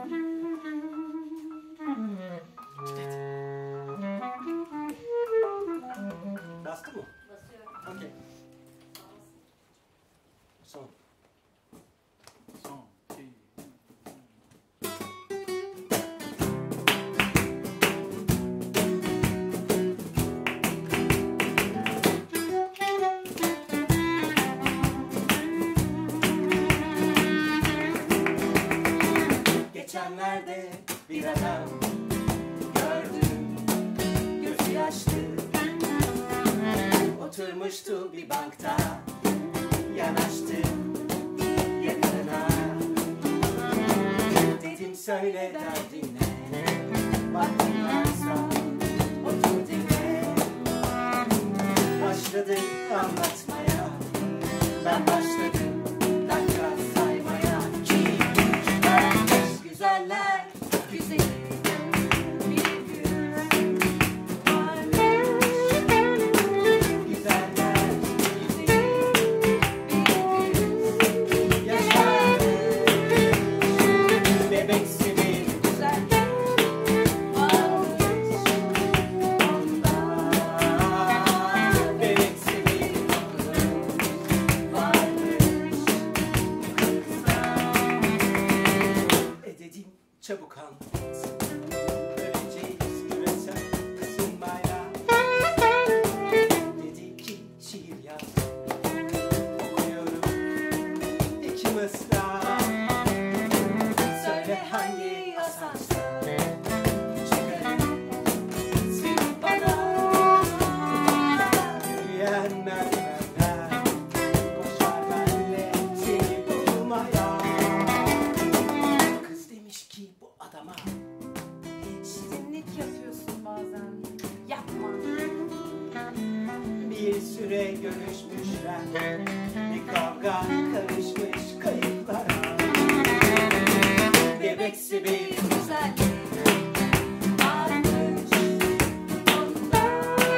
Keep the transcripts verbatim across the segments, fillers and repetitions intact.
Bastı mı? Basıyorum. Okey. Son. Son, iki, Geçenlerde bir adam gördüm, gözü yaşlı, oturmuştu bir bankta, yanaştım yakınına, dedim söyle derdin ne, vaktin varsa otur dinle, başladı anlatmaya, ben başladım dakika saymaya, iki, üç, dört, beş, güzeller güzeli bir gün varmış, güzeller güzeli bir gün yaşarmış, bebeksi bir güzellik varmış onda, bebeksi bir mutluluk varmış kızda. E dedim çabuk anlat, öleceğiz küresel ısınmayla. Dedi ki şiir yaz, okuyorum iki mısra. Söyle hangi asansör çıkarım seni bana. Yürüyen merdivenler koşar benle seni bulmaya. Kız demiş ki bu adama İçtenlik yapıyorsun bazen. Yapma. bir süre görüşmüşler, bir kavga karışmış kayıplara. Bebeksi bir Güzellik varmış onda.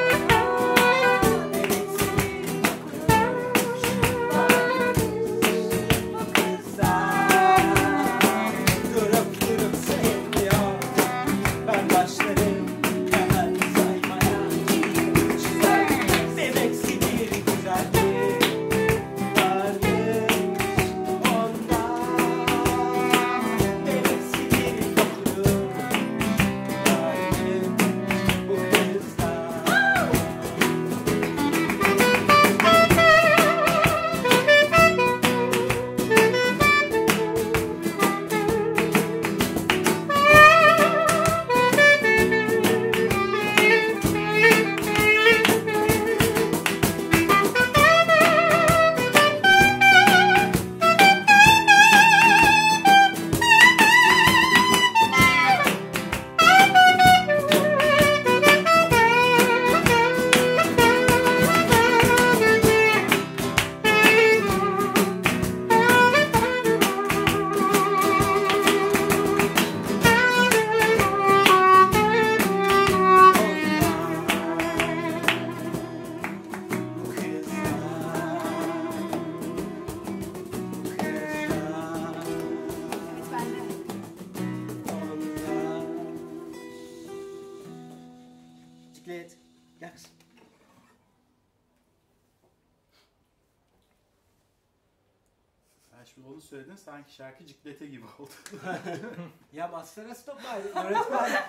bebeksi bir mutluluk varmış bu kızda. Durup durup sayılmıyor, ben başlarım hemen saymaya. Güzel, bebeksi bir güzellik varmış onda. Bebeksi bir mutluluk varmış bu kızda. Evet, ben de. Ciklet, gel kızım. sen şimdi onu söyledin sanki şarkı ciklete gibi oldu. Ya bassana stop bari, öğretmen.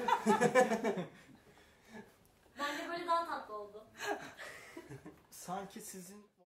Bence böyle daha tatlı oldu. Sanki sizin